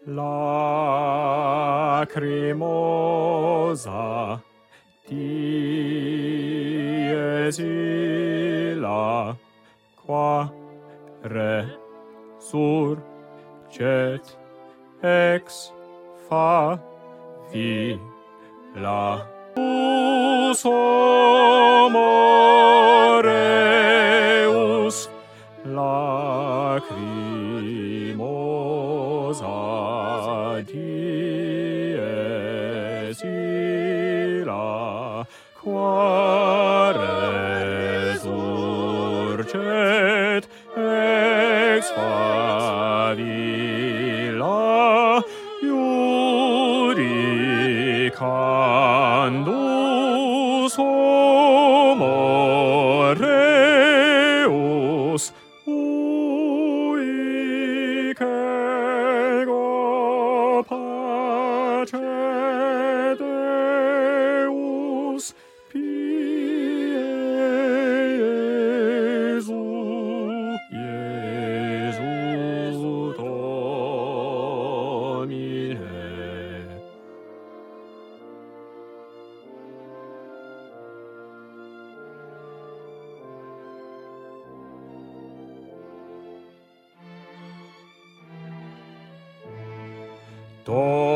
lacrimosa, dies illa, qua resurget ex favilla. Us homo reus lacrimosa dies illa, qua resurget ex favilla, iudicandus homo reus uic ego pace Deus Iesu Domine. Domine